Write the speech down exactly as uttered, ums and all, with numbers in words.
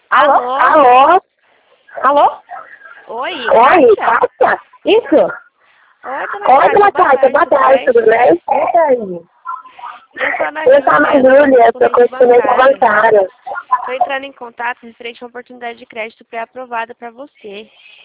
Alô? Alô? Alô? Oi, Oi, Kátia? Kátia? Isso? Oi, dona Oi, Kátia, dona boa Kátia, boa tarde, tudo tudo bem? bem? E aí? Eu sou a Ana Eu sou a Ana Júlia, do Júlia, eu sou correspondente correspondente bancário. bancário. Estou entrando em contato referente a uma oportunidade de crédito pré-aprovada para você.